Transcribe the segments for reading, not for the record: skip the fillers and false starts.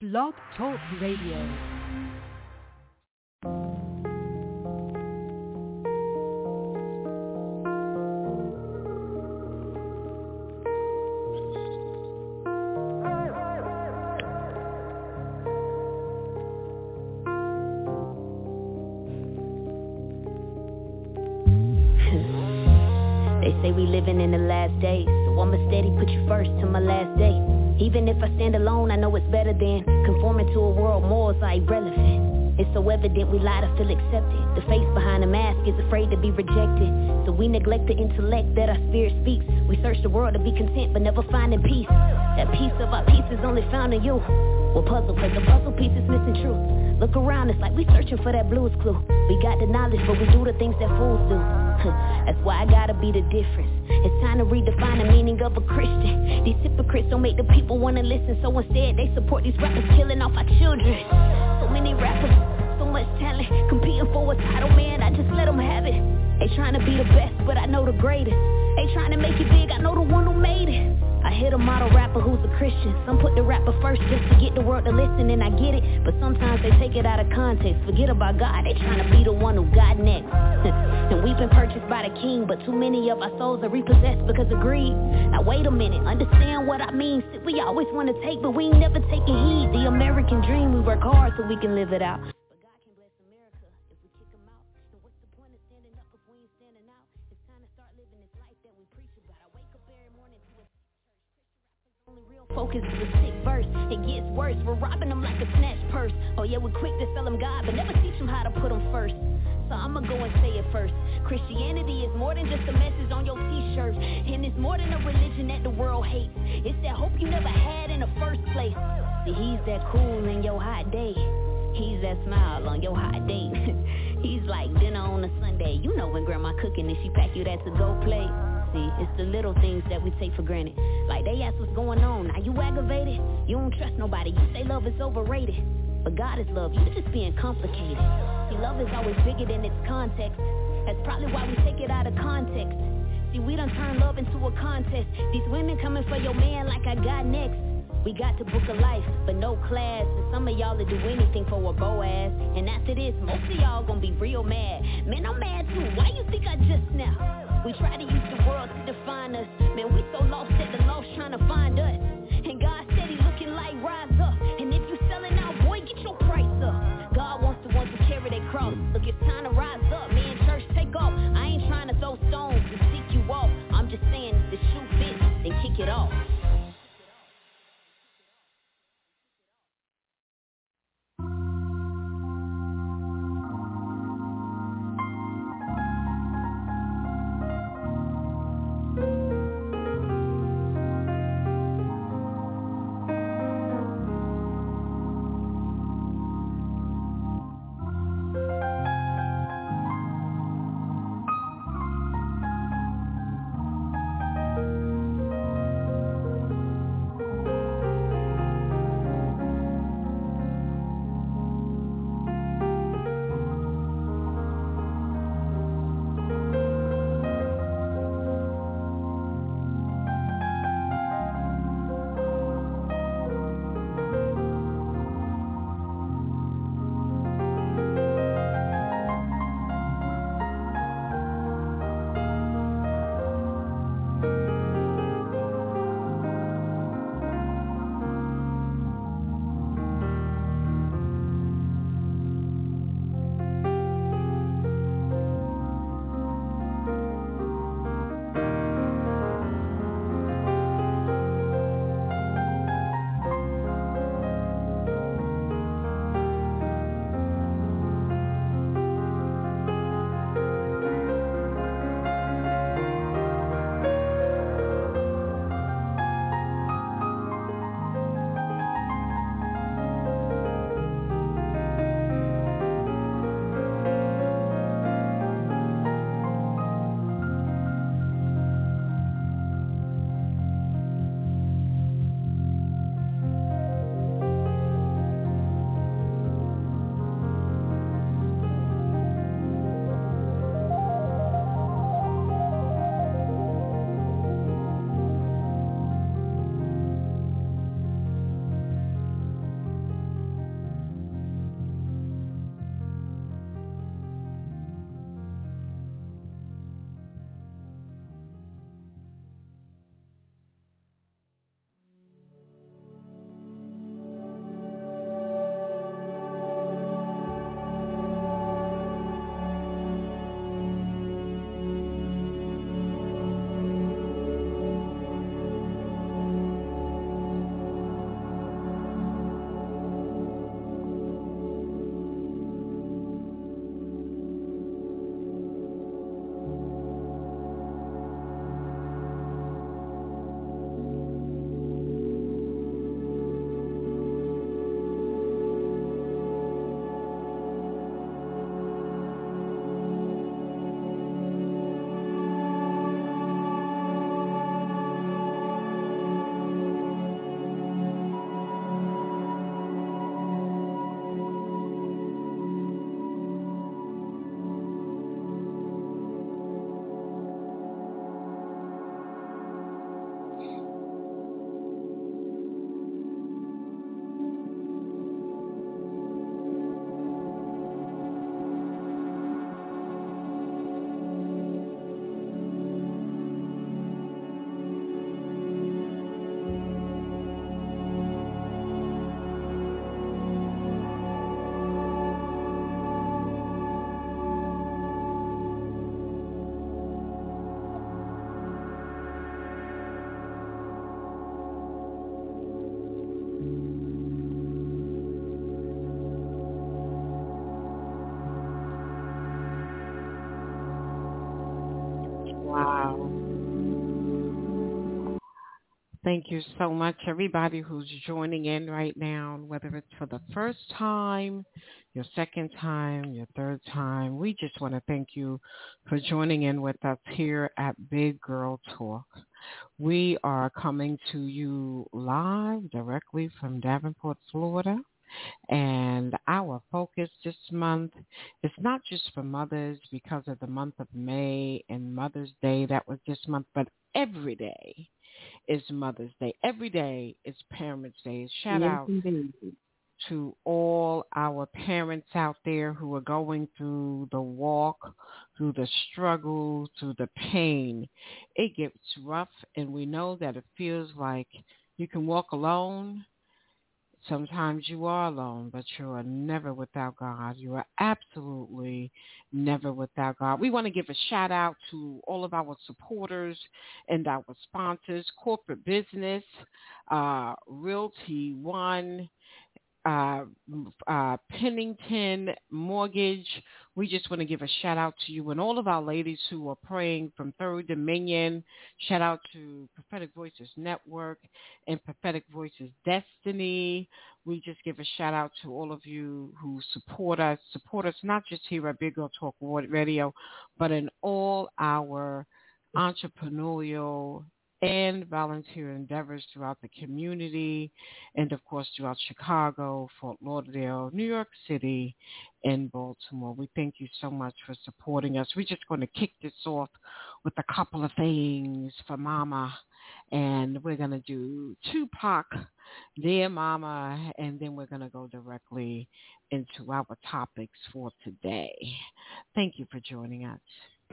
Blog Talk Radio. They say we living in the last days, so I'ma steady put you first till my last day. Even if I stand alone, I know it's better than conforming to a world morals are irrelevant. It's so evident we lie to feel accepted. The face behind the mask is afraid to be rejected. So we neglect the intellect that our spirit speaks. We search the world to be content but never finding peace. That piece of our peace is only found in you. We're puzzled cause the puzzle piece is missing truth. Look around, it's like we searching for that blues clue. We got the knowledge but we do the things that fools do. That's why I gotta be the difference. It's time to redefine the meaning of a Christian. These hypocrites don't make the people wanna listen, so instead they support these rappers killing off our children. So many rappers, so much talent, competing for a title, man, I just let them have it. They trying to be the best, but I know the greatest. They trying to make it big, I know the one who made it. I hit a model rapper who's a Christian. Some put the rapper first just to get the world to listen, and I get it. But sometimes they take it out of context. Forget about God, they trying to be the one who got next. And we've been purchased by the king, but too many of our souls are repossessed because of greed. Now wait a minute, understand what I mean. See, we always want to take, but we ain't never taking heed. The American dream, we work hard so we can live it out. But God can bless America if we kick him out. And what's the point of standing up if we ain't standing out? It's time to start living this life that we preach about. I wake up every morning to a only real focus is a sick verse. It gets worse, we're robbing them like a snatch purse. Oh yeah, we're quick to sell them God, but never teach them how to put them first. So I'ma go and say it first. Christianity is more than just a message on your t-shirt. And it's more than a religion that the world hates. It's that hope you never had in the first place. See, he's that cool in your hot day. He's that smile on your hot day. He's like dinner on a Sunday. You know when grandma cooking and she pack you that to-go plate. See, it's the little things that we take for granted. Like they ask what's going on, now you aggravated? You don't trust nobody, you say love is overrated. But God is love, you just being complicated. See, love is always bigger than its context. That's probably why we take it out of context. See, we done turned love into a contest. These women coming for your man like I got next. We got to book a life, but no class. And some of y'all will do anything for a Boaz. And after this, most of y'all gonna be real mad. Man, I'm mad too, why you think I just now? We try to use the world to define us. Man, we so lost that the lost trying to find us. And God said he looking like rise up. And if you selling out, boy, get your price up. God wants the ones who carry their cross. Look, it's time to rise up, man, church, take off. I ain't trying to throw stones to seek you off. I'm just saying if the shoe fits, then kick it off. Thank you so much, everybody who's joining in right now, whether it's for the first time, your second time, your third time. We just want to thank you for joining in with us here at Big Girl Talk. We are coming to you live directly from Davenport, Florida. And our focus this month is not just for mothers because of the month of May and Mother's Day that was this month, but every day is Mother's Day. Every day is Parents' Day. Shout out to all our parents out there who are going through the walk, through the struggle, through the pain. It gets rough, and we know that it feels like you can walk alone. Sometimes you are alone, but you are never without God. You are absolutely never without God. We want to give a shout out to all of our supporters and our sponsors, Corporate Business, Realty One, Pennington Mortgage. We just want to give a shout out to you and all of our ladies who are praying from Third Dominion. Shout out to Prophetic Voices Network and Prophetic Voices Destiny. We just give a shout out to all of you who support us not just here at Big Girl Talk Radio, but in all our entrepreneurial and volunteer endeavors throughout the community and, of course, throughout Chicago, Fort Lauderdale, New York City, and Baltimore. We thank you so much for supporting us. We're just going to kick this off with a couple of things for Mama, and we're going to do Tupac, Dear Mama, and then we're going to go directly into our topics for today. Thank you for joining us.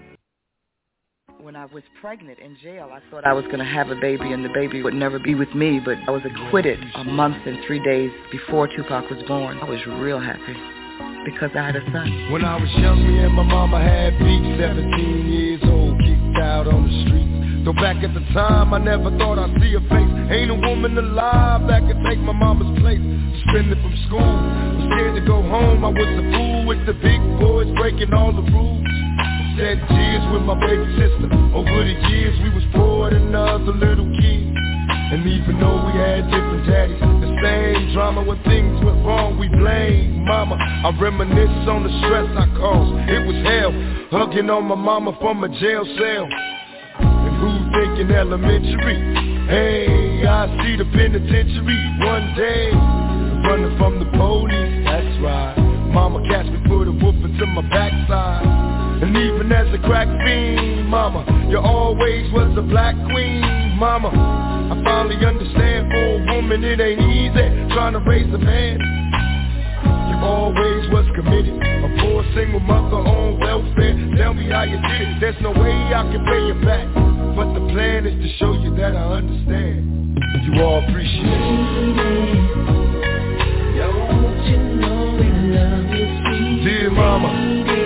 When I was pregnant in jail, I thought I was going to have a baby and the baby would never be with me, but I was acquitted a month and 3 days before Tupac was born. I was real happy because I had a son. When I was young, me and my mama had beef, 17 years old, kicked out on the streets. Though back at the time, I never thought I'd see her face. Ain't a woman alive that could take my mama's place. Suspended from school, was scared to go home. I was a fool with the big boys breaking all the rules. Said years with my baby sister. Over the years we was poor than other little kids. And even though we had different daddies, the same drama when things went wrong, we blame mama. I reminisce on the stress I caused. It was hell, hugging on my mama from a jail cell. And who thinking elementary? Hey, I see the penitentiary one day. Running from the police, that's right. Mama catch me, put a whooping to my backside. And even as a crack fiend, mama, you always was a black queen, mama. I finally understand for a woman it ain't easy trying to raise a man. You always was committed, a poor single mother on welfare. Tell me how you did it, there's no way I can pay you back. But the plan is to show you that I understand. You all appreciate it. Yo, won't you know we love you, sweet dear mama.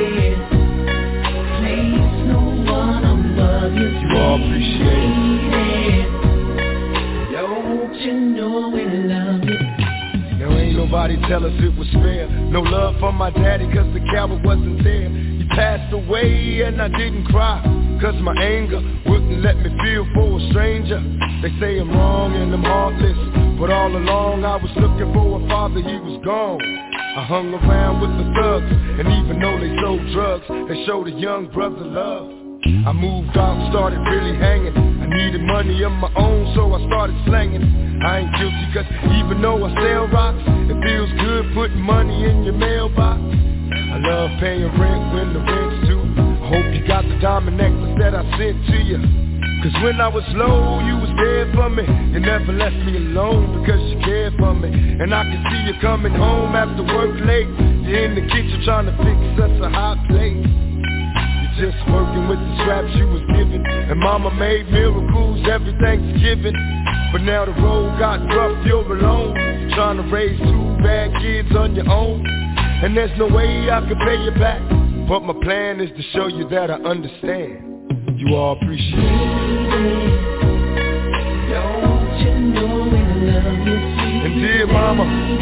You all appreciate it. Yo, won't you know we love you. Now ain't nobody tell us it was fair. No love from my daddy cause the coward wasn't there. He passed away and I didn't cry cause my anger wouldn't let me feel for a stranger. They say I'm wrong and I'm heartless, but all along I was looking for a father, he was gone. I hung around with the thugs, and even though they sold drugs, they showed a young brother love. I moved out, started really hanging. I needed money of my own, so I started slanging. I ain't guilty cause even though I sell rocks, it feels good putting money in your mailbox. I love paying rent when the rent's due. I hope you got the diamond necklace that I sent to you. Cause when I was low, you was there for me. You never left me alone because you cared for me. And I can see you coming home after work late. You're in the kitchen trying to fix us a hot plate. Just working with the scraps you was given. And mama made miracles every Thanksgiving. But now the road got rough, you're alone. You're trying to raise 2 bad kids on your own. And there's no way I can pay you back. But my plan is to show you that I understand. You all appreciate it. Don't you know we love you, sweet. And dear mama,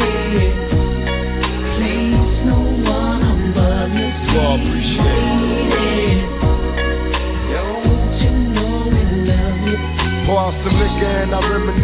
please no one above you, sweet. You all appreciate it. Don't you know we love you. Pour out some liquor and I reminisce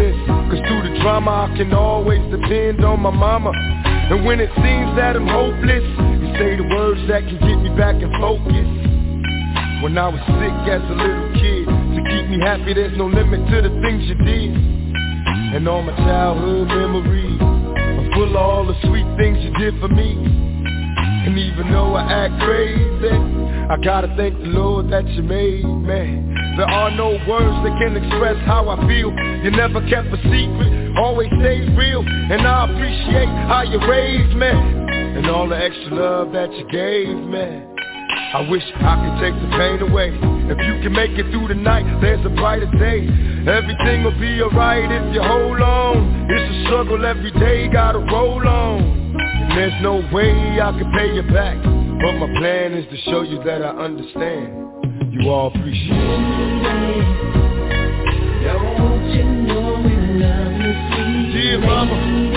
mama, I can always depend on my mama. And when it seems that I'm hopeless, you say the words that can get me back in focus. When I was sick as a little kid, to keep me happy there's no limit to the things you did. And all my childhood memories are full of all the sweet things you did for me. And even though I act crazy, I gotta thank the Lord that you made me. There are no words that can express how I feel. You never kept a secret, always stayed real. And I appreciate how you raised me, and all the extra love that you gave me. I wish I could take the pain away. If you can make it through the night, there's a brighter day. Everything will be alright if you hold on. It's a struggle every day, gotta roll on. And there's no way I can pay you back, but my plan is to show you that I understand. You all appreciate it. Don't you know we love you, sweet dear mama.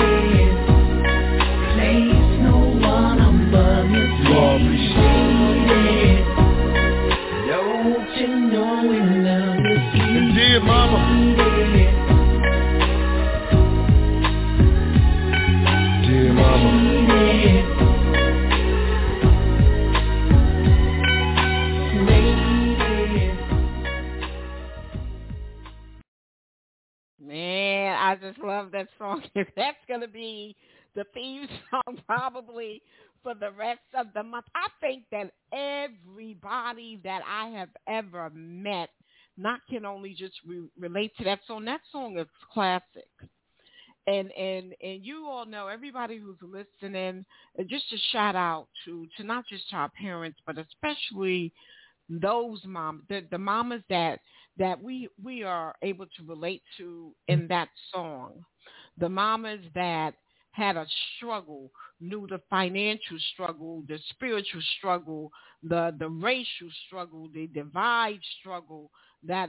Place no one above you, You all appreciate it. Don't you know we love you, sweet and dear mama. Dear mama. Man, I just love that song. That's going to be the theme song probably for the rest of the month. I think that everybody that I have ever met not can only just relate to that song. That song is classic. And you all know, everybody who's listening, just a shout out to not just our parents, but especially those moms, the mamas that we are able to relate to in that song. The mamas that had a struggle, knew the financial struggle, the spiritual struggle, the racial struggle, the divide struggle, that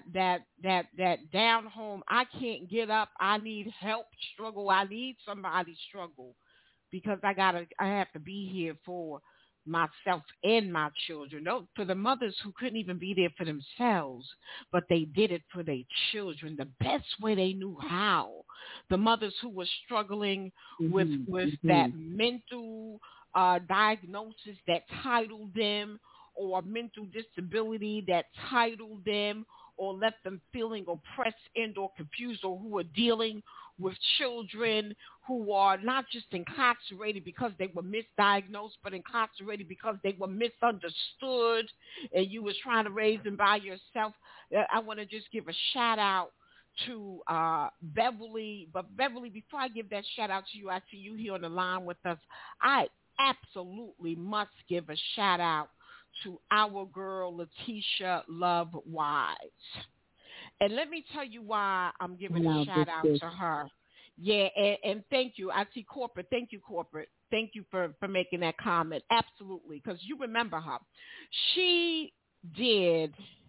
down home, I can't get up, I need help struggle, I need somebody struggle, because I have to be here for myself and my children. No, for the mothers who couldn't even be there for themselves, but they did it for their children the best way they knew how. The mothers who were struggling with that mental diagnosis that titled them, or mental disability that titled them, or left them feeling oppressed and or confused, or who are dealing with children who are not just incarcerated because they were misdiagnosed, but incarcerated because they were misunderstood and you was trying to raise them by yourself. I want to just give a shout out to Beverly. But Beverly, before I give that shout out to you, I see you here on the line with us. I absolutely must give a shout out to our girl, Letitia Love Wise. And let me tell you why I'm giving a shout out to her. Yeah, and thank you. I see Corporate. Thank you, Corporate. Thank you for making that comment. Absolutely, because you remember her. She did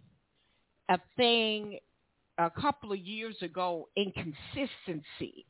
a thing a couple of years ago, Inconsistency,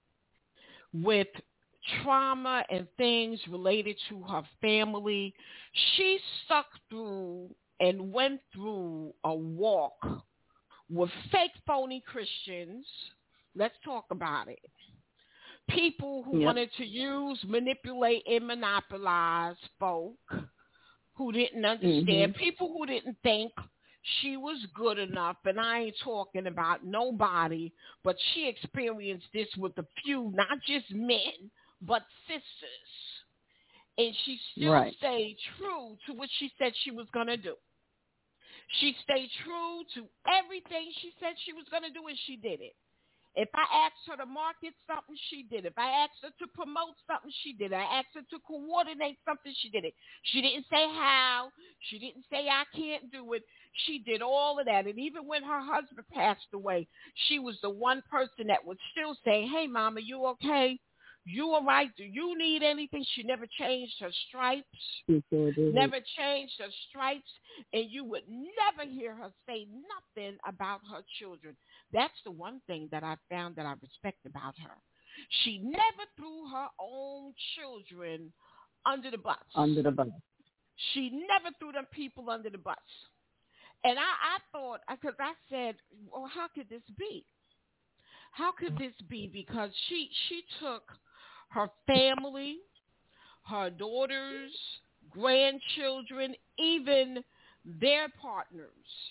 with trauma and things related to her family. She stuck through and went through a walk with fake, phony Christians. Let's talk about it. People who wanted to use, manipulate, and monopolize folk who didn't understand. People who didn't think she was good enough. And I ain't talking about nobody, but she experienced this with a few, not just men, but sisters. And she still stayed true to what she said she was going to do. She stayed true to everything she said she was going to do, and she did it. If I asked her to market something, she did it. If I asked her to promote something, she did it. I asked her to coordinate something, she did it. She didn't say how. She didn't say I can't do it. She did all of that. And even when her husband passed away, she was the one person that would still say, hey, Mama, you okay? You all right? Do you need anything? She never changed her stripes. Never changed her stripes. And you would never hear her say nothing about her children. That's the one thing that I found that I respect about her. She never threw her own children under the bus. She never threw them people under the bus. And I thought, because I said, well, how could this be? How could this be? Because she took her family, her daughters, grandchildren, even their partners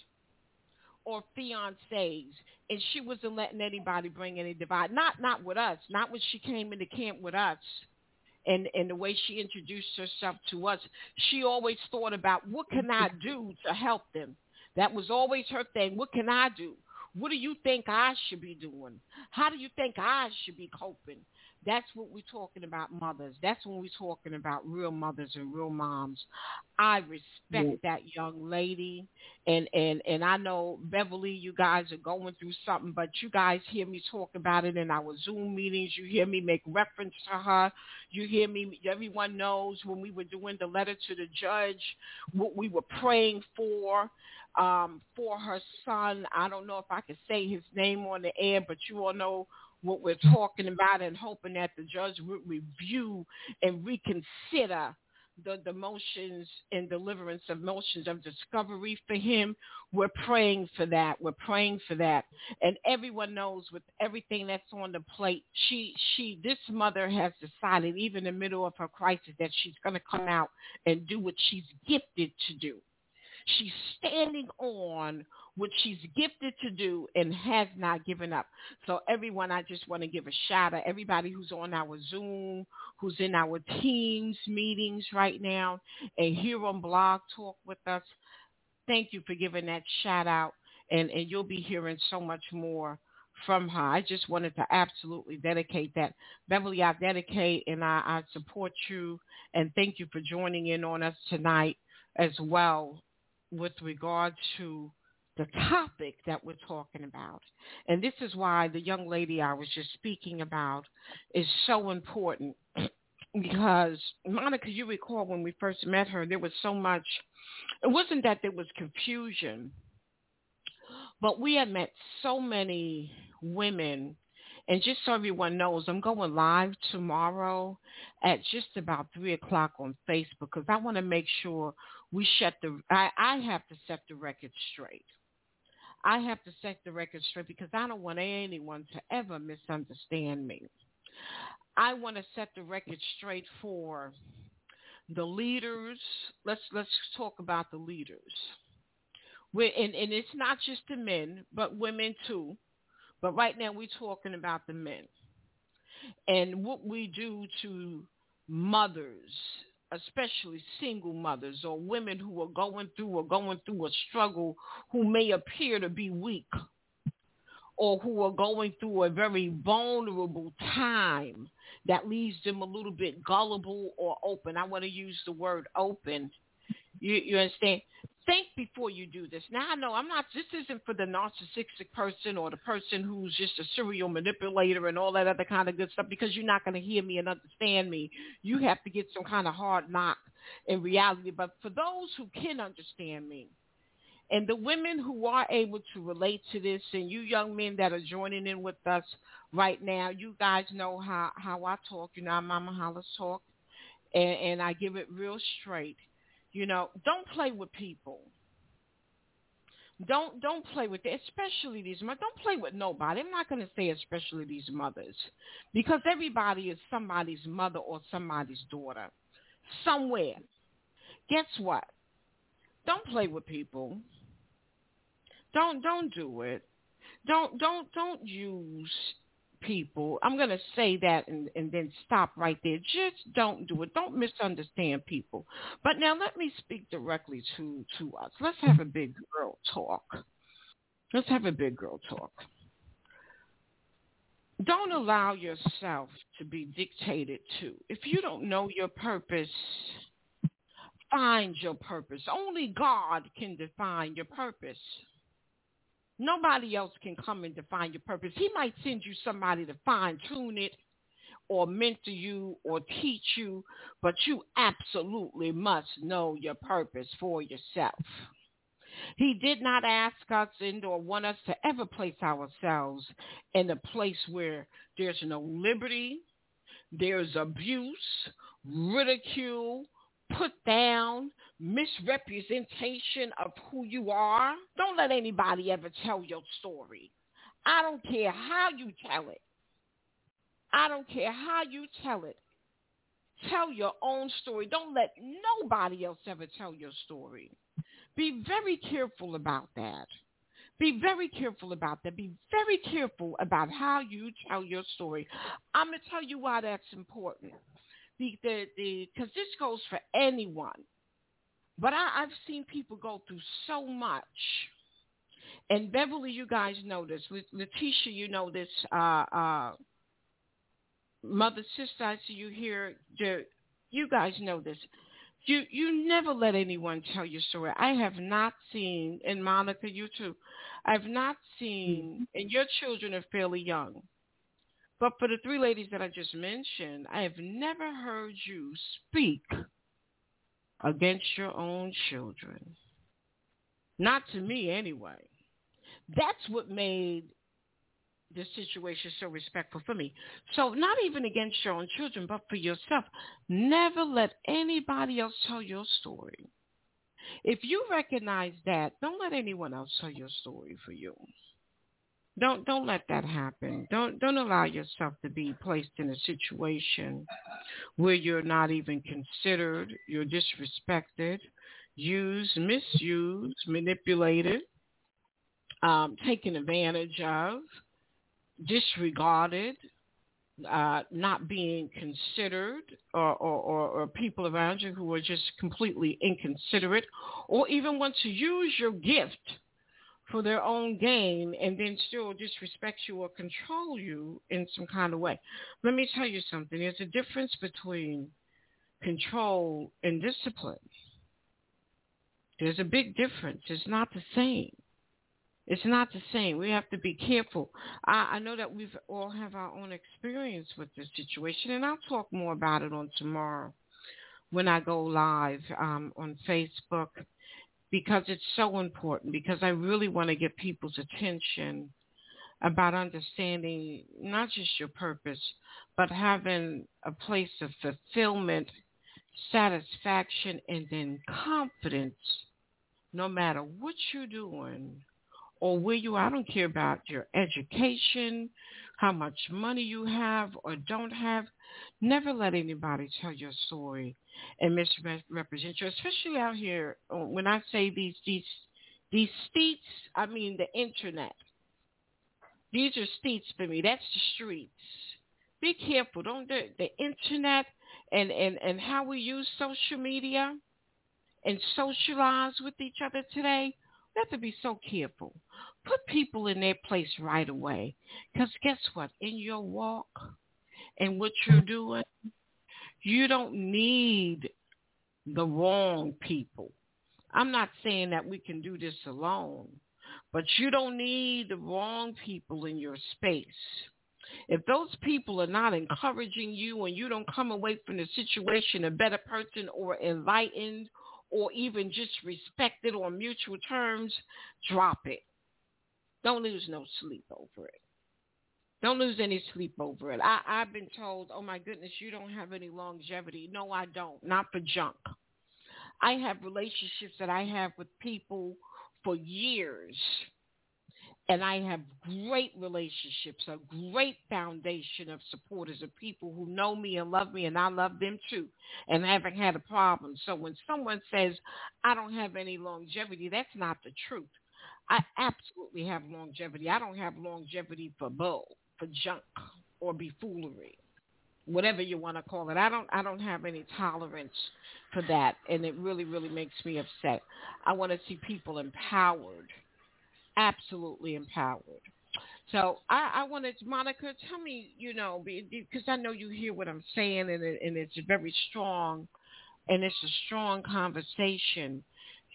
or fiancés, and she wasn't letting anybody bring any divide. Not with us. Not when she came into camp with us. And the way she introduced herself to us, she always thought about, what can I do to help them? That was always her thing. What can I do? What do you think I should be doing? How do you think I should be coping? That's what we're talking about, mothers. That's when we're talking about real mothers and real moms. I respect that young lady. And I know, Beverly, you guys are going through something, but you guys hear me talk about it in our Zoom meetings. You hear me make reference to her. You hear me, everyone knows when we were doing the letter to the judge, what we were praying for her son. I don't know if I can say his name on the air, but you all know what we're talking about, and hoping that the judge would review and reconsider the motions and deliverance of motions of discovery for him. We're praying for that. We're praying for that. And everyone knows with everything that's on the plate, this mother has decided, even in the middle of her crisis, that she's going to come out and do what she's gifted to do. She's standing on what she's gifted to do and has not given up. So everyone, I just want to give a shout out. Everybody who's on our Zoom, who's in our Teams meetings right now, and here on Blog Talk with us, thank you for giving that shout out. And you'll be hearing so much more from her. I just wanted to absolutely dedicate that. Beverly, I dedicate and I support you, and thank you for joining in on us tonight as well, with regard to the topic that we're talking about. And this is why the young lady I was just speaking about is so important, because, Monica, you recall when we first met her, there was so much, it wasn't that there was confusion, but we had met so many women. And just so everyone knows, I'm going live tomorrow at just about 3 o'clock on Facebook, because I want to make sure we I have to set the record straight. I have to set the record straight because I don't want anyone to ever misunderstand me. I want to set the record straight for the leaders. Let's talk about the leaders. And it's not just the men, but women too. But right now we're talking about the men and what we do to mothers, especially single mothers or women who are going through a struggle, who may appear to be weak or who are going through a very vulnerable time that leaves them a little bit gullible or open. I want to use the word open. You understand? Think before you do this. Now, I know this isn't for the narcissistic person or the person who's just a serial manipulator and all that other kind of good stuff, because you're not going to hear me and understand me. You have to get some kind of hard knock in reality. But for those who can understand me, and the women who are able to relate to this, and you young men that are joining in with us right now, you guys know how I talk. You know, I'm Mama Hollis talk, and I give it real straight. You know, don't play with people. Don't play with it, especially these mothers. Don't play with nobody. I'm not going to say especially these mothers, because everybody is somebody's mother or somebody's daughter somewhere. Guess what? Don't play with people. Don't do it. Don't use people. I'm going to say that and then stop right there. Just don't do it. Don't misunderstand people. But now let me speak directly to us. Let's have a big girl talk. Let's have a big girl talk. Don't allow yourself to be dictated to. If you don't know your purpose, find your purpose. Only God can define your purpose. Nobody else can come and define your purpose. He might send you somebody to fine-tune it or mentor you or teach you, but you absolutely must know your purpose for yourself. He did not ask us or want us to ever place ourselves in a place where there's no liberty, there's abuse, ridicule, put down, misrepresentation of who you are. Don't let anybody ever tell your story. I don't care how you tell it. I don't care how you tell it. Tell your own story. Don't let nobody else ever tell your story. Be very careful about that. Be very careful about that. Be very careful about how you tell your story. I'm going to tell you why that's important. Because this goes for anyone. But I've seen people go through so much. And Beverly, you guys know this. Letitia, you know this. Mother, sister, I see you here. You guys know this. You never let anyone tell your story. I have not seen, and Monica, you too, I've not seen, and your children are fairly young, but for the three ladies that I just mentioned, I have never heard you speak against your own children. Not to me, anyway. That's what made the situation so respectful for me. So not even against your own children, but for yourself. Never let anybody else tell your story. If you recognize that, don't let anyone else tell your story for you. Don't let that happen. Don't allow yourself to be placed in a situation where you're not even considered, you're disrespected, used, misused, manipulated, taken advantage of, disregarded, not being considered, or people around you who are just completely inconsiderate, or even want to use your gift for their own gain and then still disrespect you or control you in some kind of way. Let me tell you something. There's a difference between control and discipline. There's a big difference. It's not the same. It's not the same. We have to be careful. I know that we all have our own experience with this situation, and I'll talk more about it on tomorrow when I go live on Facebook, because it's so important, because I really want to get people's attention about understanding not just your purpose, but having a place of fulfillment, satisfaction, and then confidence no matter what you're doing or where you are. I don't care about your education, how much money you have or don't have. Never let anybody tell your story and misrepresent you, especially out here. When I say these streets, I mean the internet. These are streets for me. That's the streets. Be careful. Don't do the internet and how we use social media and socialize with each other today. We have to be so careful. Put people in their place right away. Because guess what? In your walk and what you're doing, you don't need the wrong people. I'm not saying that we can do this alone, but you don't need the wrong people in your space. If those people are not encouraging you and you don't come away from the situation a better person or enlightened or even just respected on mutual terms, drop it. Don't lose no sleep over it. Don't lose any sleep over it. I've been told, oh my goodness, you don't have any longevity. No, I don't. Not for junk. I have relationships that I have with people for years. And I have great relationships, a great foundation of supporters, of people who know me and love me, and I love them too, and haven't had a problem. So when someone says, I don't have any longevity, that's not the truth. I absolutely have longevity. I don't have longevity for bull, for junk, or buffoonery, whatever you want to call it. I don't have any tolerance for that, and it really, really makes me upset. I want to see people empowered. Absolutely empowered. So I wanted, Monica, tell me, because I know you hear what I'm saying, and it's very strong, and it's a strong conversation,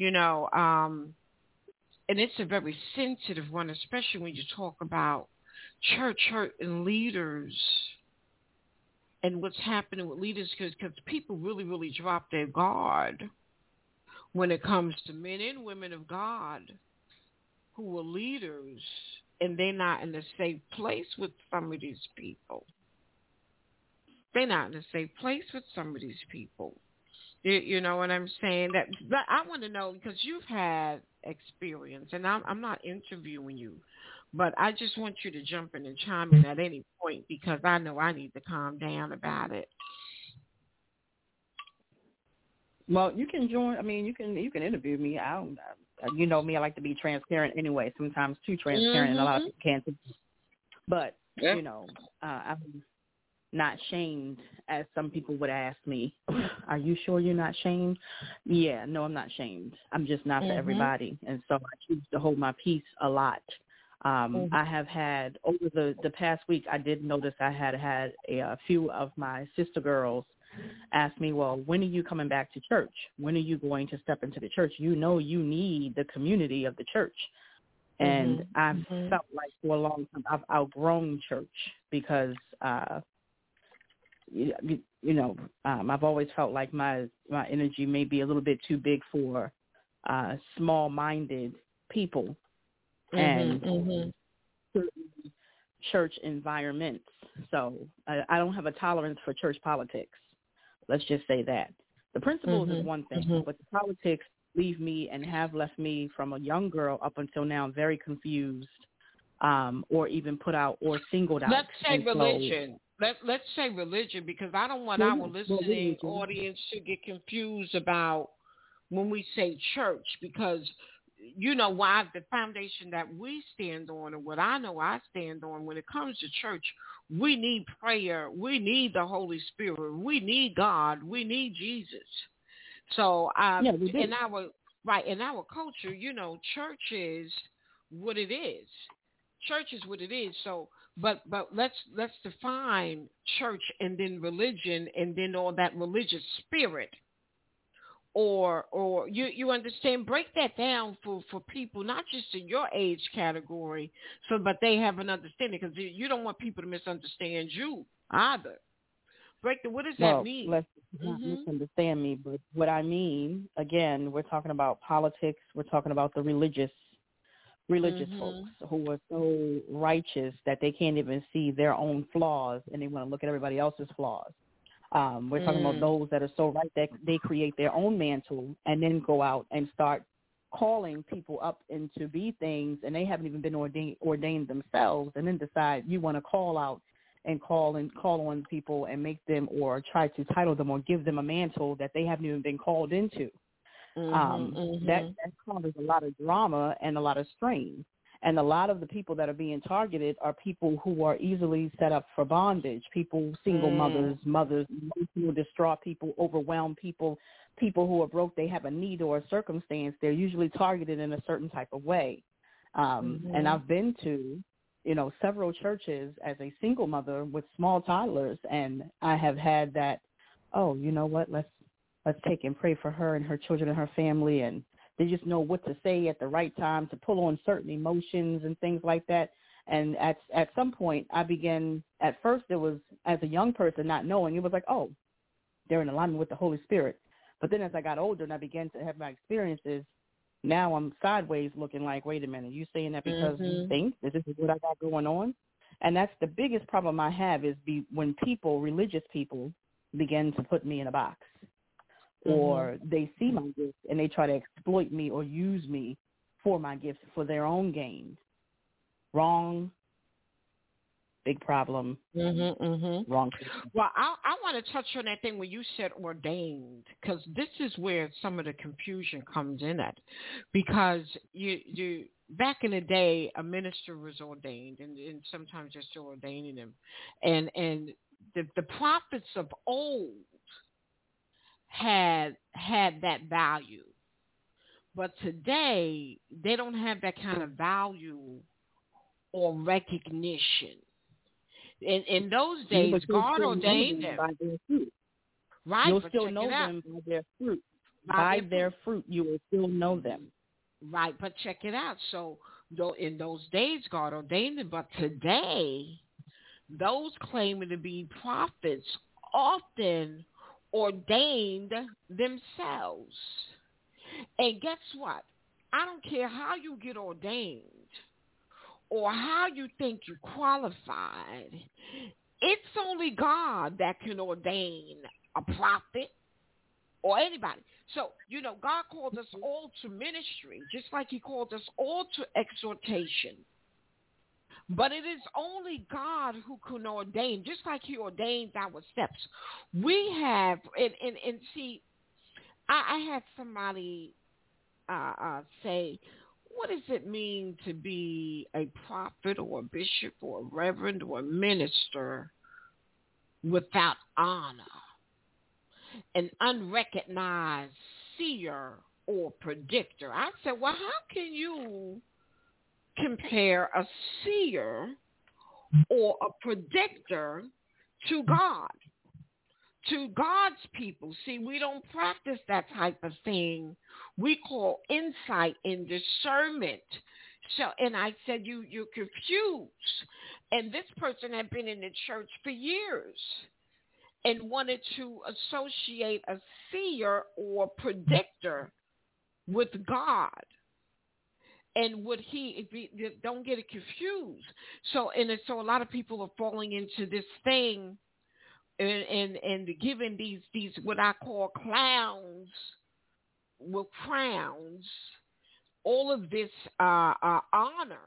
and it's a very sensitive one, especially when you talk about church hurt and leaders and what's happening with leaders, because people really, really drop their guard when it comes to men and women of God who are leaders, and they're not in a safe place with some of these people. They're not in a safe place with some of these people. You know what I'm saying? But I want to know, because you've had experience, and I'm not interviewing you, But I just want you to jump in and chime in at any point because I know I need to calm down about it. Well, you can join. I mean, you can interview me. You know me. I like to be transparent anyway. Sometimes too transparent, and a lot of people can't. But you know, I'm not shamed, as some people would ask me. Are you sure you're not shamed? Yeah, no, I'm not shamed. I'm just not for everybody, and so I choose to hold my peace a lot. I have had over the past week. I did notice I had a few of my sister girls ask me, well, when are you coming back to church? When are you going to step into the church? You know you need the community of the church. And I've felt like for a long time I've outgrown church because, I've always felt like my energy may be a little bit too big for small-minded people and certain church environments. So I don't have a tolerance for church politics. Let's just say that. The principles is one thing, but the politics leave me and have left me from a young girl up until now very confused, or even put out or singled out. Let's say religion. Let's say religion, because I don't want our listening audience to get confused about when we say church, because you know why the foundation that we stand on, and what I know I stand on when it comes to church, we need prayer, we need the Holy Spirit, we need God, we need Jesus. So in our culture, you know, church is what it is. Church is what it is. So but let's define church and then religion and then all that religious spirit. Or you understand, break that down for people, not just in your age category, but they have an understanding, because you don't want people to misunderstand you either. What does that mean? Let's not misunderstand me, but what I mean, again, we're talking about politics, we're talking about the religious folks who are so righteous that they can't even see their own flaws and they want to look at everybody else's flaws. We're talking about those that are so right that they create their own mantle and then go out and start calling people up and to be things, and they haven't even been ordained themselves, and then decide you want to call out and call on people and make them or try to title them or give them a mantle that they haven't even been called into. That causes a lot of drama and a lot of strain. And a lot of the people that are being targeted are people who are easily set up for bondage, people, single mothers, emotional distraught people, overwhelmed people who are broke, they have a need or a circumstance. They're usually targeted in a certain type of way. And I've been to, several churches as a single mother with small toddlers, and I have had that, oh, you know what, let's take and pray for her and her children and her family, and they just know what to say at the right time to pull on certain emotions and things like that. And at some point, I began, at first it was, as a young person, not knowing, it was like, oh, they're in alignment with the Holy Spirit. But then as I got older and I began to have my experiences, now I'm sideways looking like, wait a minute, you saying that because you think that this is what I got going on? And that's the biggest problem I have is when people, religious people, begin to put me in a box. Or they see my gifts and they try to exploit me or use me for my gifts for their own gain. Wrong. Big problem. Wrong. Well, I want to touch on that thing when you said ordained, because this is where some of the confusion comes in at. Because you back in the day, a minister was ordained, and sometimes they're still ordaining them. And the prophets of old had that value, but today they don't have that kind of value or recognition. In those days, God ordained them by their fruit. Right, you'll still know them by their fruit. By their fruit, you will still know them. Right, but check it out. So, though in those days, God ordained them, but today, those claiming to be prophets often ordained themselves. And guess what? I don't care how you get ordained or how you think you qualified. It's only God that can ordain a prophet or anybody. So, God called us all to ministry, just like he called us all to exhortation. But it is only God who can ordain, just like he ordains our steps. We have, and see, I had somebody say, what does it mean to be a prophet or a bishop or a reverend or a minister without honor? An unrecognized seer or predictor. I said, well, how can you compare a seer or a predictor to God, to God's people? See, we don't practice that type of thing. We call insight and discernment. So, and I said, you're confused. And this person had been in the church for years and wanted to associate a seer or predictor with God. And would don't get it confused. So, so a lot of people are falling into this thing and giving these what I call clowns with crowns, all of this honor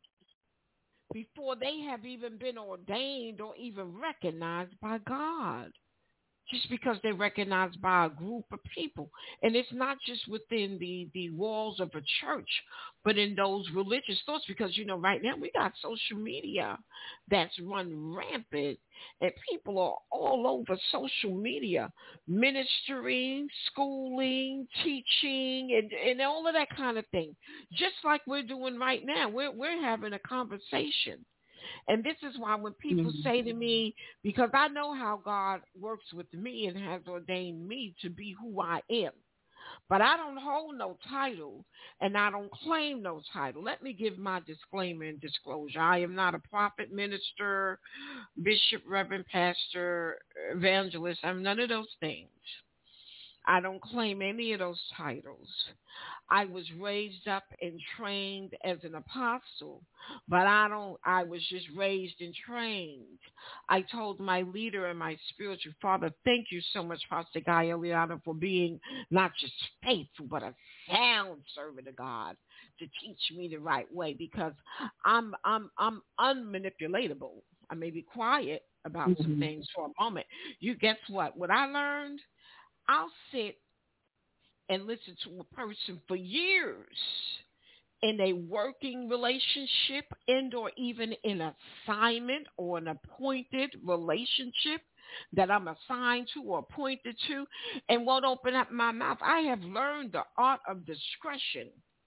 before they have even been ordained or even recognized by God, just because they're recognized by a group of people. And it's not just within the walls of a church, but in those religious thoughts, because, right now we got social media that's run rampant, and people are all over social media, ministering, schooling, teaching, and all of that kind of thing, just like we're doing right now. We're having a conversation. And this is why when people say to me, because I know how God works with me and has ordained me to be who I am, but I don't hold no title and I don't claim no title. Let me give my disclaimer and disclosure. I am not a prophet, minister, bishop, reverend, pastor, evangelist. I'm none of those things. I don't claim any of those titles. I was raised up and trained as an apostle, but I was just raised and trained. I told my leader and my spiritual father, thank you so much, Pastor Guy Eliana, for being not just faithful, but a sound servant of God to teach me the right way, because I'm unmanipulatable. I may be quiet about some things for a moment. You guess what? What I learned, I'll sit and listen to a person for years in a working relationship and or even an assignment or an appointed relationship that I'm assigned to or appointed to, and won't open up my mouth. I have learned the art of discretion.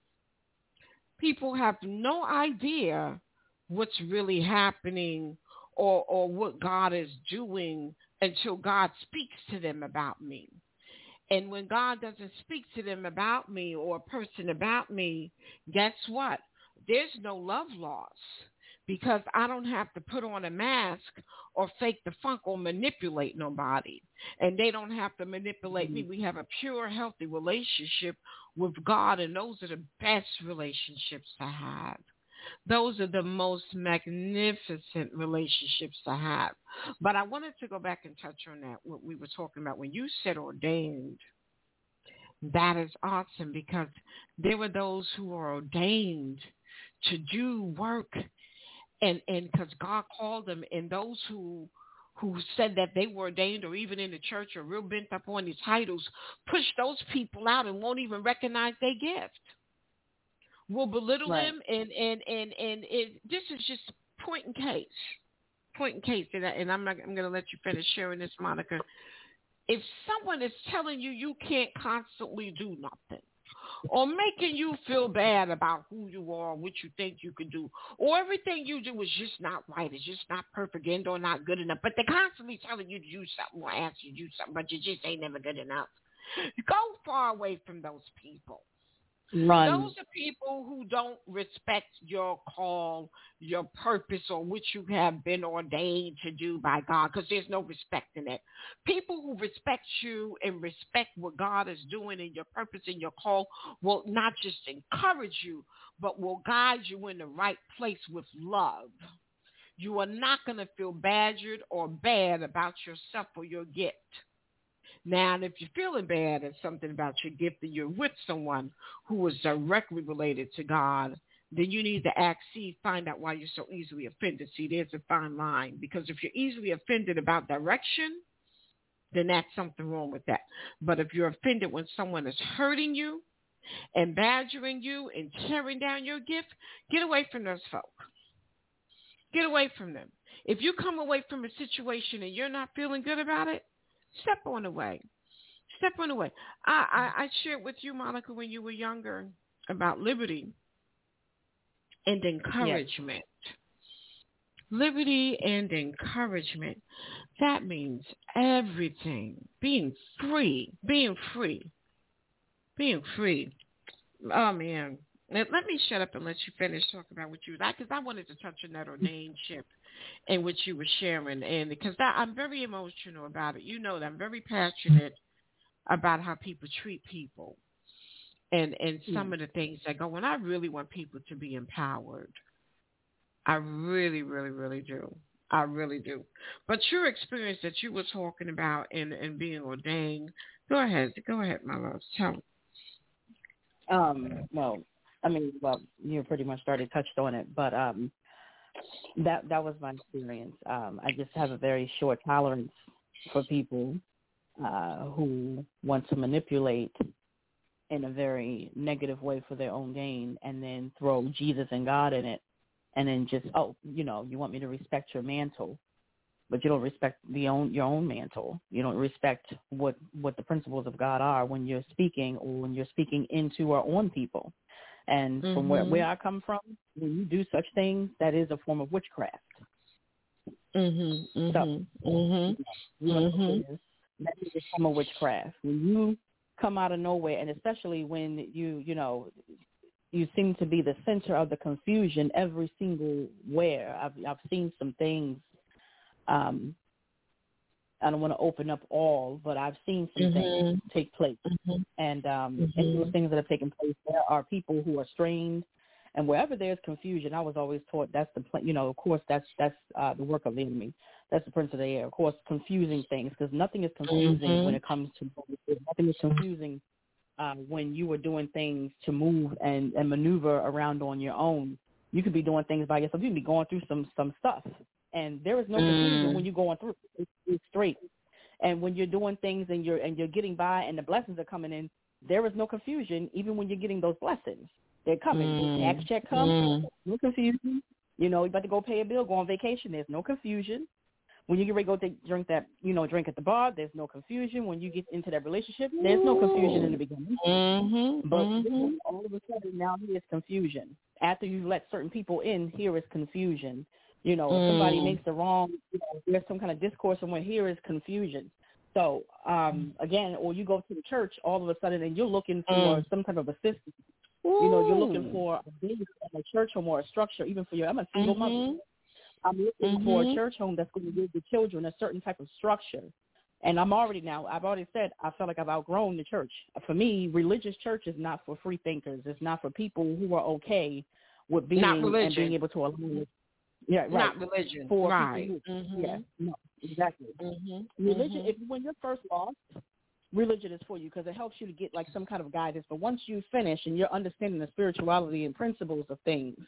People have no idea what's really happening or what God is doing until God speaks to them about me. And when God doesn't speak to them about me or a person about me, guess what? There's no love loss, because I don't have to put on a mask or fake the funk or manipulate nobody. And they don't have to manipulate me. We have a pure, healthy relationship with God, and those are the best relationships to have. Those are the most magnificent relationships to have. But I wanted to go back and touch on that, what we were talking about. When you said ordained, that is awesome, because there were those who were ordained to do work, and because God called them, and those who said that they were ordained or even in the church are real bent up on these titles, push those people out and won't even recognize their gift. Will belittle them, and this is just point in case, and I'm going to let you finish sharing this, Monica. If someone is telling you can't constantly do nothing, or making you feel bad about who you are, what you think you can do, or everything you do is just not right, it's just not perfect and or not good enough, but they're constantly telling you to do something or ask you to do something, but you just ain't never good enough, go far away from those people. Run. Those are people who don't respect your call, your purpose, or what you have been ordained to do by God, because there's no respect in it. People who respect you and respect what God is doing and your purpose and your call will not just encourage you, but will guide you in the right place with love. You are not going to feel badgered or bad about yourself or your gift. Now, if you're feeling bad at something about your gift and you're with someone who is directly related to God, then you need to find out why you're so easily offended. See, there's a fine line, because if you're easily offended about direction, then that's something wrong with that. But if you're offended when someone is hurting you and badgering you and tearing down your gift, get away from those folk. Get away from them. If you come away from a situation and you're not feeling good about it, step on away. Step on away. I shared with you, Monica, when you were younger about liberty and encouragement. Yes. Liberty and encouragement. That means everything. Being free. Oh, man. Let me shut up and let you finish talking about what you like, because I wanted to touch on that ordainship and what you were sharing, and because I'm very emotional about it. You know that I'm very passionate about how people treat people and some of the things that go on. I really want people to be empowered. I really, really, really do. I really do. But your experience that you were talking about in being ordained, go ahead, my love. Tell me. Well, you pretty much already touched on it, but that was my experience. I just have a very short tolerance for people who want to manipulate in a very negative way for their own gain, and then throw Jesus and God in it, and then just, you want me to respect your mantle, but you don't respect your own mantle. You don't respect what the principles of God are when you're speaking, or when you're speaking into or on people. And from where I come from, when you do such things, that is a form of witchcraft. That is a form of witchcraft. When you come out of nowhere, and especially when you seem to be the center of the confusion every single where. I've seen some things. I don't want to open up all, but I've seen some things take place. And those things that have taken place, there are people who are strained. And wherever there's confusion, I was always taught that's of course, that's the work of the enemy. That's the prince of the air. Of course, confusing things, because nothing is confusing when it comes to nothing is confusing when you are doing things to move and maneuver around on your own. You could be doing things by yourself. You can be going through some stuff. And there is no confusion when you're going through. It's straight. And when you're doing things and you're getting by and the blessings are coming in, there is no confusion even when you're getting those blessings. They're coming. The tax check comes, no confusion. You're about to go pay a bill, go on vacation, there's no confusion. When you get ready to go drink at the bar, there's no confusion. When you get into that relationship, there's no confusion in the beginning. But all of a sudden now here is confusion. After you let certain people in, here is confusion. If somebody makes the wrong, there's some kind of discourse somewhere, here is confusion. So, again, or you go to the church all of a sudden and you're looking for some type of assistance. You're looking for a base in a church home or a structure, even for you. I'm a single mother. I'm looking for a church home that's going to give the children a certain type of structure. And I've already said, I felt like I've outgrown the church. For me, religious church is not for free thinkers. It's not for people who are okay with being and being able to allow it. Yeah, right. Not religion. For right. Yeah, no, exactly. Religion, when you're first lost, religion is for you because it helps you to get like some kind of guidance. But once you finish and you're understanding the spirituality and principles of things,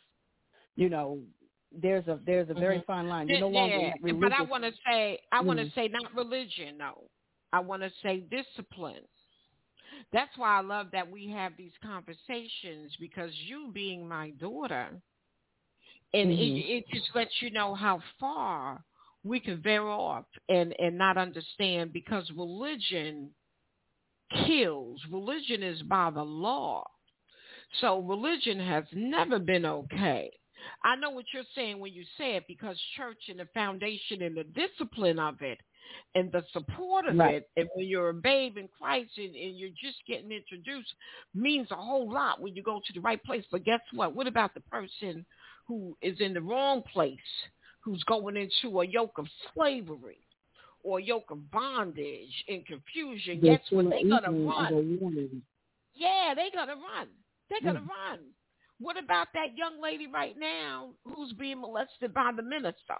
there's a very fine line. You're no longer religious. But I want to say not religion, no. I want to say discipline. That's why I love that we have these conversations, because you being my daughter, and it just lets you know how far we can veer off and not understand, because religion kills. Religion is by the law. So religion has never been okay. I know what you're saying when you say it, because church and the foundation and the discipline of it and the support of it, and when you're a babe in Christ and you're just getting introduced, means a whole lot when you go to the right place. But guess what? What about the person who is in the wrong place, who's going into a yoke of slavery or a yoke of bondage and confusion? Guess what? They're going to run. Yeah, they're going to run. They're going to run. What about that young lady right now who's being molested by the minister?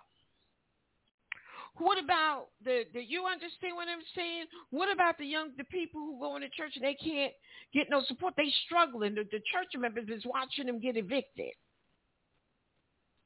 What about do you understand what I'm saying? What about the people who go into church and they can't get no support? They struggling. The church members is watching them get evicted.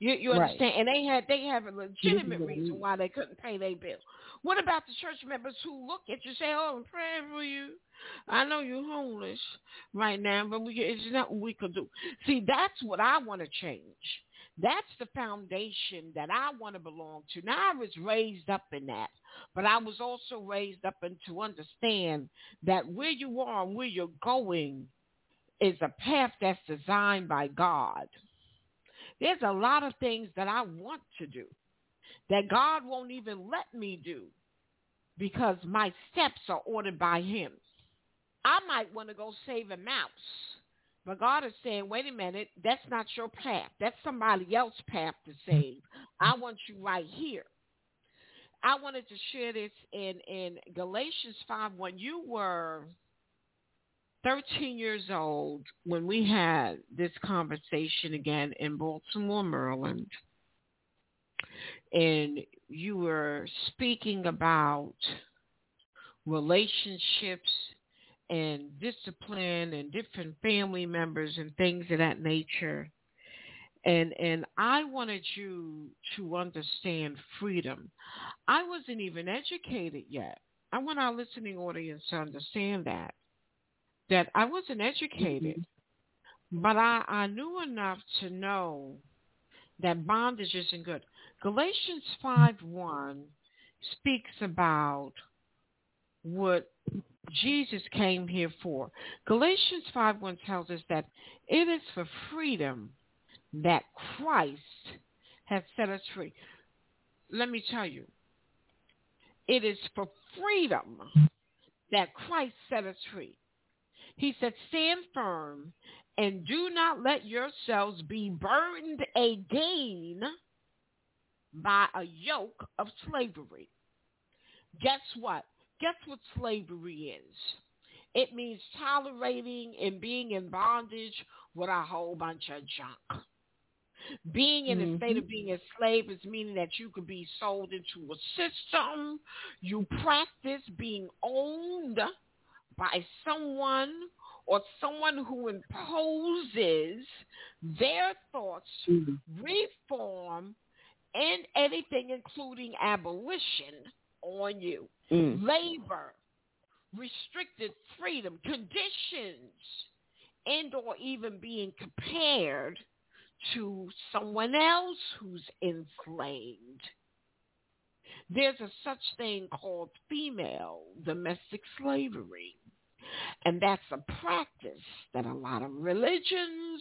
You understand? And they have a legitimate reason why they couldn't pay their bill. What about the church members who look at you and say, "Oh, I'm praying for you. I know you're homeless right now, but it's nothing we could do." See, that's what I want to change. That's the foundation that I want to belong to. Now, I was raised up in that, but I was also raised up and to understand that where you are and where you're going is a path that's designed by God. There's a lot of things that I want to do that God won't even let me do because my steps are ordered by him. I might want to go save a mouse, but God is saying, wait a minute, that's not your path. That's somebody else's path to save. I want you right here. I wanted to share this in Galatians 5:1. You were 13 years old when we had this conversation again in Baltimore, Maryland, and you were speaking about relationships and discipline and different family members and things of that nature. And I wanted you to understand freedom. I wasn't even educated yet. I want our listening audience to understand that I wasn't educated, but I knew enough to know that bondage isn't good. Galatians 5:1 speaks about what Jesus came here for. Galatians 5:1 tells us that it is for freedom that Christ has set us free. Let me tell you, it is for freedom that Christ set us free. He said, stand firm and do not let yourselves be burdened again by a yoke of slavery. Guess what? Guess what slavery is? It means tolerating and being in bondage with a whole bunch of junk. Being in a state of being a slave is meaning that you could be sold into a system. You practice being owned by someone or someone who imposes their thoughts, reform, and anything including abolition on you. Labor, restricted freedom, conditions, and or even being compared to someone else who's enslaved. There's a such thing called female domestic slavery, and that's a practice that a lot of religions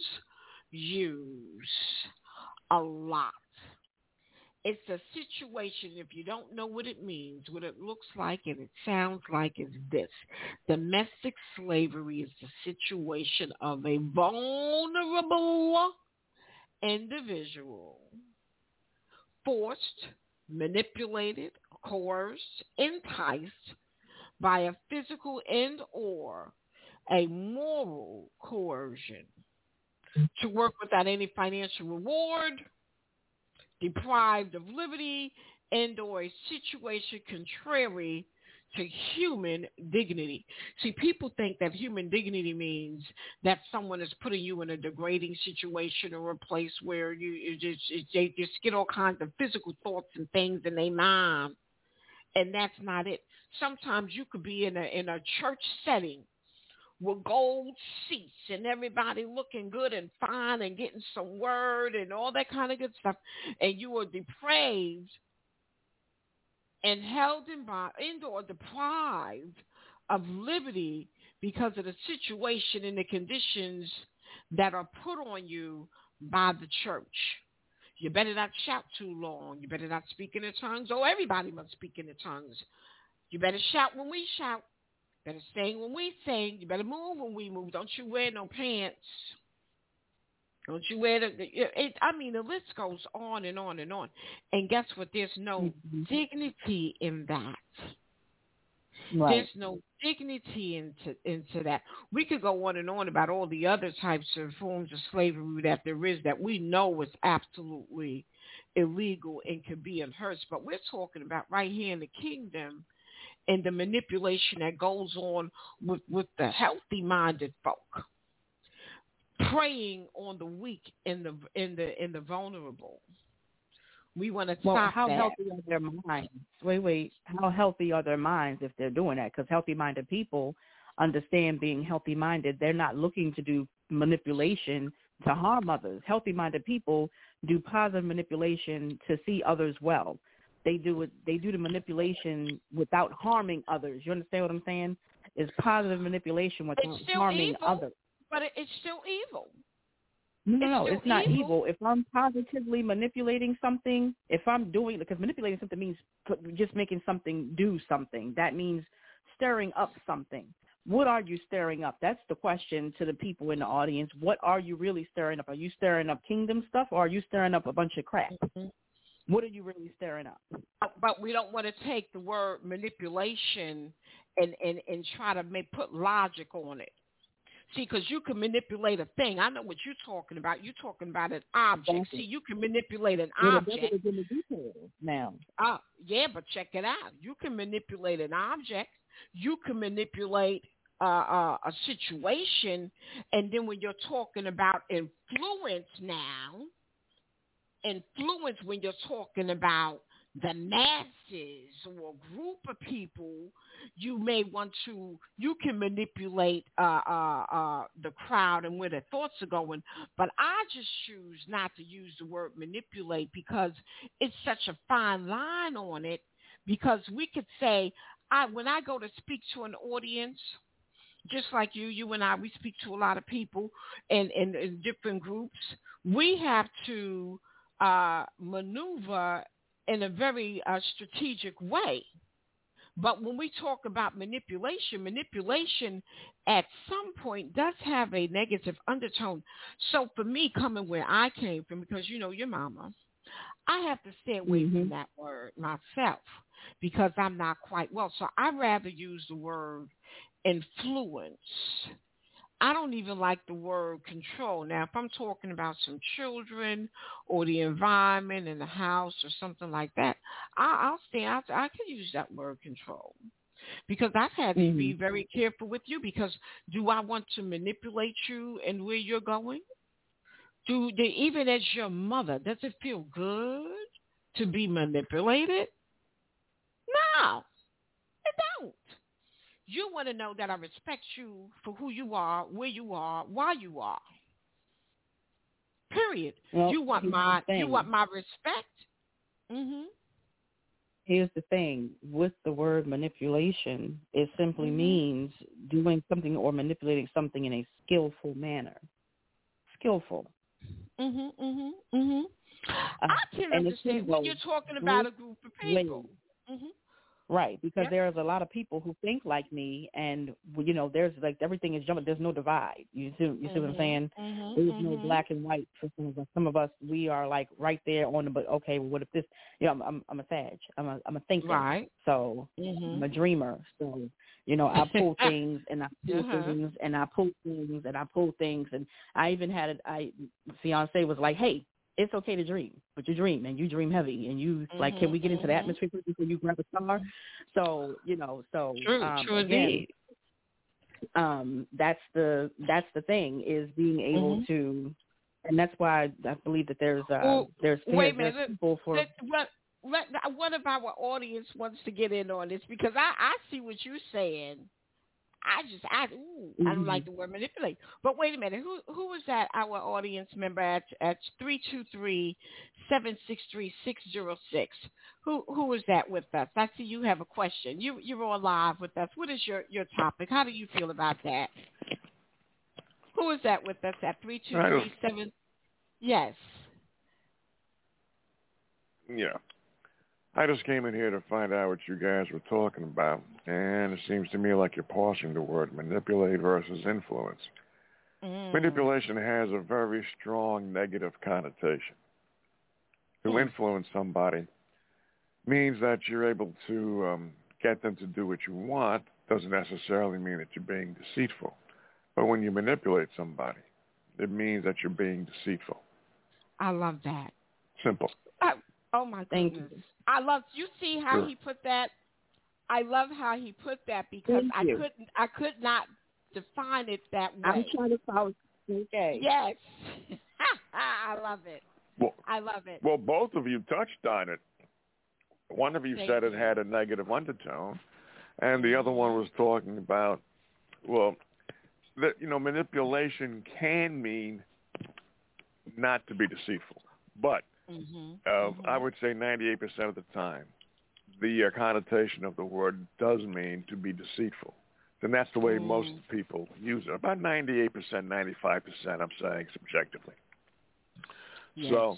use a lot. It's a situation, if you don't know what it means, what it looks like and it sounds like is this. Domestic slavery is the situation of a vulnerable individual forced, manipulated, coerced, enticed by a physical and or a moral coercion to work without any financial reward, deprived of liberty, and or a situation contrary to human dignity. See, people think that human dignity means that someone is putting you in a degrading situation or a place where they just get all kinds of physical thoughts and things in their mind, and that's not it. Sometimes you could be in a church setting with gold seats and everybody looking good and fine and getting some word and all that kind of good stuff, and you are depraved and held in bondage or deprived of liberty because of the situation and the conditions that are put on you by the church. You better not shout too long. You better not speak in the tongues. Oh, everybody must speak in the tongues. You better shout when we shout. Better sing when we sing. You better move when we move. Don't you wear no pants. Don't you wear the list goes on and on and on. And guess what? There's no dignity in that. Right. There's no dignity into that. We could go on and on about all the other types of forms of slavery that there is that we know is absolutely illegal and could be unheard. But we're talking about right here in the kingdom and the manipulation that goes on with the healthy-minded folk. preying on the weak and the vulnerable. We want to Well, stop how that. healthy are their minds? Wait. How healthy are their minds if they're doing that? Because healthy-minded people understand being healthy-minded. They're not looking to do manipulation to harm others. Healthy-minded people do positive manipulation to see others well. They do the manipulation without harming others. You understand what I'm saying? It's positive manipulation without harming others. But it's still evil. No, it's not evil. If I'm positively manipulating something, if I'm doing, because manipulating something means just making something do something. That means stirring up something. What are you stirring up? That's the question to the people in the audience. What are you really stirring up? Are you stirring up kingdom stuff, or are you stirring up a bunch of crap? Mm-hmm. What are you really stirring up? But we don't want to take the word manipulation and try to put logic on it. See, because you can manipulate a thing. I know what you're talking about. You're talking about an object. Exactly. See, you can manipulate an object. Now. Yeah, but check it out. You can manipulate an object. You can manipulate a situation. And then when you're talking about influence now, when you're talking about the masses or a group of people, you can manipulate the crowd and where their thoughts are going. But I just choose not to use the word manipulate because it's such a fine line on it, because we could say, when I go to speak to an audience, just like you and I, we speak to a lot of people in different groups, we have to maneuver in a very strategic way. But when we talk about manipulation at some point does have a negative undertone. So for me, coming where I came from, because you know your mama, I have to stay away from that word myself because I'm not quite well. So I'd rather use the word influence. I don't even like the word control. Now, if I'm talking about some children or the environment in the house or something like that, I can use that word control, because I've had to be very careful with you, because do I want to manipulate you and where you're going? Even as your mother, does it feel good to be manipulated? No, it don't. You want to know that I respect you for who you are, where you are, why you are. Period. Well, you want my respect. Mm-hmm. Here's the thing. With the word manipulation, it simply means doing something or manipulating something in a skillful manner. Skillful. I can understand when you're talking about a group of people. Right, because there's a lot of people who think like me, and you know, there's like everything is jumping. There's no divide. You see what I'm saying? There's no black and white for some of us. Some of us, we are like right there on the. But okay, well, what if this? You know, I'm a Sag. I'm a thinker. Right. So I'm a dreamer. So you know, I pull things and I pull things and I pull things and I pull things, and I even had fiance was like, hey, it's okay to dream, but you dream, and you dream heavy, and you like, can we get into the atmosphere before you grab a star? So, you know, true again, that's the thing, is being able to, and that's why I believe that there's wait a minute. People for. What if our audience wants to get in on this? Because I see what you're saying. I don't like the word manipulate. But wait a minute, who is that? Our audience member at 323-763-606. Who is that with us? I see you have a question. You're all live with us. What is your topic? How do you feel about that? Who is that with us at 323-7? Yes. Yeah. I just came in here to find out what you guys were talking about, and it seems to me like you're parsing the word manipulate versus influence. Manipulation has a very strong negative connotation. To influence somebody means that you're able to get them to do what you want. Doesn't necessarily mean that you're being deceitful. But when you manipulate somebody, it means that you're being deceitful. I love that. Simple. Oh my goodness. You see how he put that? I love how he put that, because I could not define it that way. Okay. Yes. I love it. Well, I love it. Well, both of you touched on it. One of you Thank said you. it had a negative undertone, and the other one was talking about, well, that, manipulation can mean not to be deceitful. But I would say 98% of the time, the connotation of the word does mean to be deceitful. And that's the way most people use it. About 98%, 95%, I'm saying, subjectively. Yes. So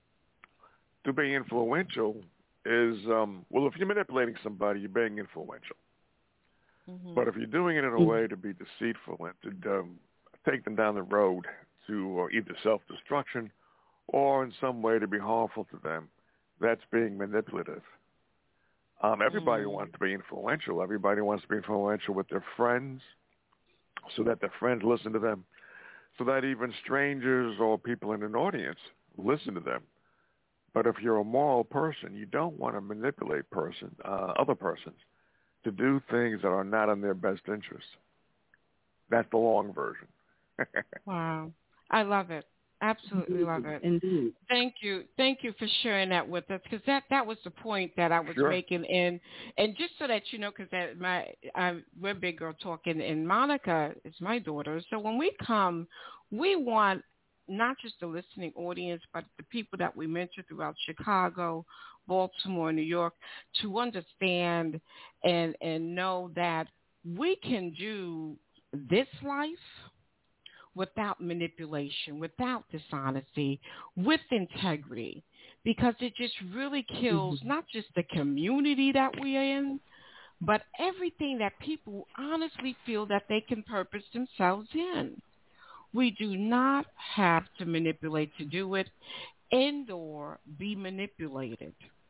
to be influential is, if you're manipulating somebody, you're being influential. But if you're doing it in a way to be deceitful and to take them down the road to either self-destruction or in some way to be harmful to them, that's being manipulative. Everybody wants to be influential. Everybody wants to be influential with their friends so that their friends listen to them, so that even strangers or people in an audience listen to them. But if you're a moral person, you don't want to manipulate other persons to do things that are not in their best interest. That's the long version. Wow. I love it. Absolutely love it. Indeed. Thank you for sharing that with us, because that was the point that I was making. And just so that you know, because we're Big Girl Talking, and Monica is my daughter. So when we come, we want not just the listening audience, but the people that we mentor throughout Chicago, Baltimore, New York, to understand and know that we can do this life without manipulation, without dishonesty, with integrity, because it just really kills not just the community that we're in, but everything that people honestly feel that they can purpose themselves in. We do not have to manipulate to do it and or be manipulated.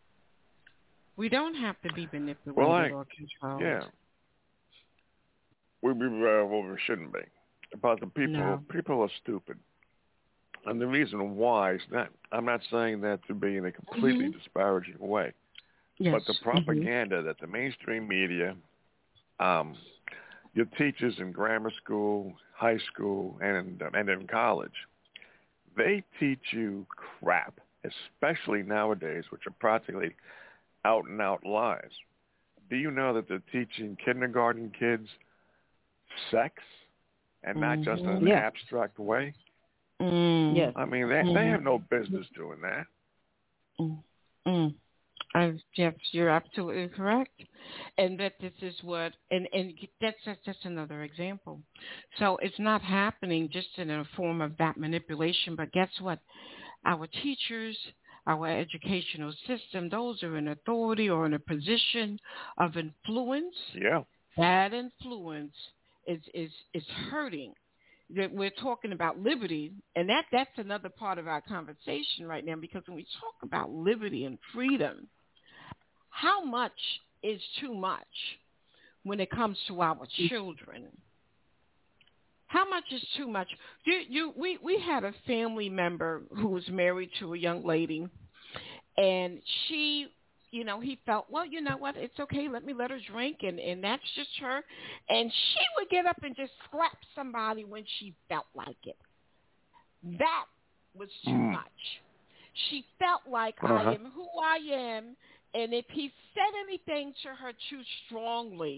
We don't have to be manipulated or controlled. Yeah. We shouldn't be. But the people are stupid. And the reason why is that, I'm not saying that to be in a completely disparaging way, but the propaganda that the mainstream media, your teachers in grammar school, high school, and in college, they teach you crap, especially nowadays, which are practically out-and-out lies. Do you know that they're teaching kindergarten kids sex? And not just in an abstract way? Yes. I mean, they have no business doing that. Yes, you're absolutely correct. And that this is what, and that's just another example. So it's not happening just in a form of that manipulation, but guess what? Our teachers, our educational system, those are in authority or in a position of influence. Yeah. That influence is hurting. That we're talking about liberty, and that's another part of our conversation right now, because when we talk about liberty and freedom, how much is too much when it comes to our children? How much is too much? We had a family member who was married to a young lady, and she, he felt, well, you know what, it's okay, let her drink, and that's just her. And she would get up and just slap somebody when she felt like it. That was too much. She felt like, I am who I am, and if he said anything to her too strongly,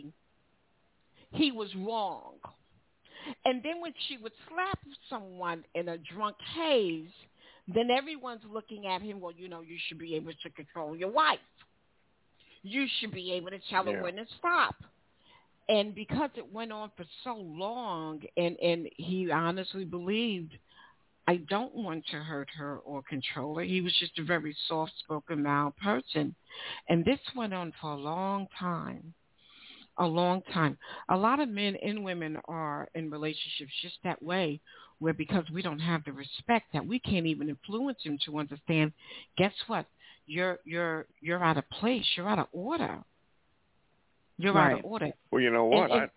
he was wrong. And then when she would slap someone in a drunk haze, then everyone's looking at him, well, you should be able to control your wife. You should be able to tell her when to stop. And because it went on for so long, and he honestly believed, I don't want to hurt her or control her. He was just a very soft-spoken, mild person. And this went on for a long time. A long time. A lot of men and women are in relationships just that way, where because we don't have the respect, that we can't even influence him to understand, guess what? You're out of place. You're out of order. You're out of order. Well, you know what? I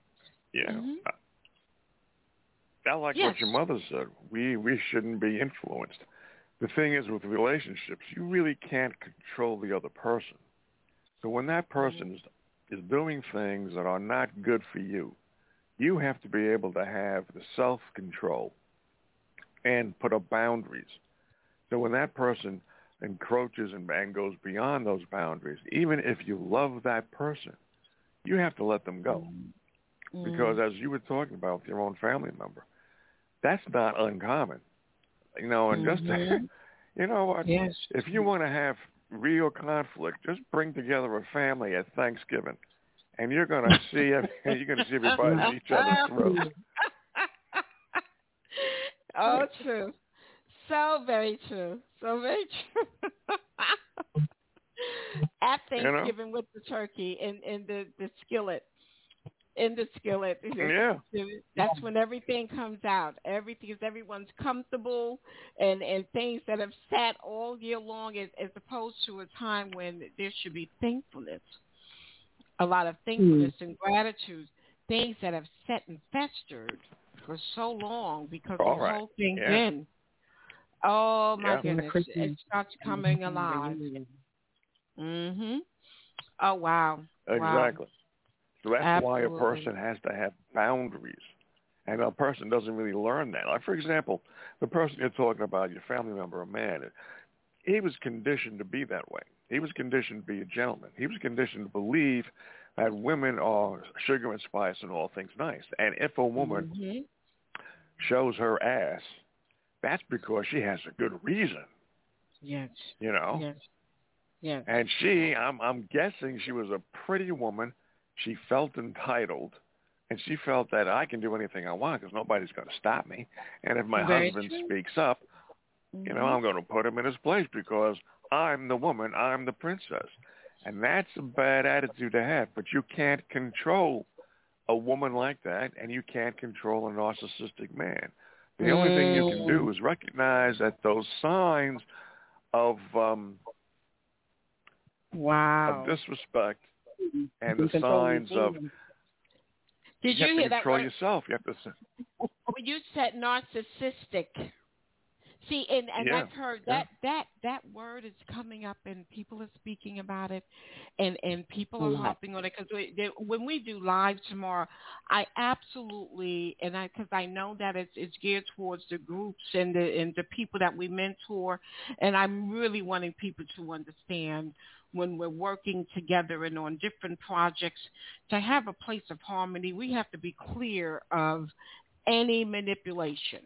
like yes. what your mother said. We shouldn't be influenced. The thing is, with relationships, you really can't control the other person. So when that person is doing things that are not good for you, you have to be able to have the self-control and put up boundaries. So when that person encroaches and goes beyond those boundaries, even if you love that person, you have to let them go. Because as you were talking about with your own family member, that's not uncommon. And just, you know what, if you want to have real conflict, just bring together a family at Thanksgiving, and you're going to see everybody see each other through. Oh, true. So very true. So very true. At Thanksgiving with the turkey in the skillet. In the skillet. Yeah. That's when everything comes out. Everyone's comfortable and things that have sat all year long as opposed to a time when there should be thankfulness. A lot of thankfulness and gratitude. Things that have sat and festered for so long because the whole thing's in. Oh, my goodness. It starts coming alive. Oh, wow. Exactly. Wow. So that's why a person has to have boundaries. And a person doesn't really learn that. Like, for example, the person you're talking about, your family member, a man, he was conditioned to be that way. He was conditioned to be a gentleman. He was conditioned to believe that women are sugar and spice and all things nice. And if a woman shows her ass, that's because she has a good reason. Yes. Yes. And I'm guessing she was a pretty woman. She felt entitled, and she felt that I can do anything I want because nobody's going to stop me. And if my husband speaks up, I'm going to put him in his place because I'm the woman, I'm the princess. And that's a bad attitude to have, but you can't control a woman like that, and you can't control a narcissistic man. The only thing you can do is recognize that those signs of disrespect and the signs of Did you hear that word? Yourself. You have to. When you said narcissistic, see, and I've heard that word is coming up, and people are speaking about it, and people are harping on it because when we do live tomorrow, I absolutely because I know that it's geared towards the groups and the people that we mentor, and I'm really wanting people to understand when we're working together and on different projects to have a place of harmony. We have to be clear of any manipulation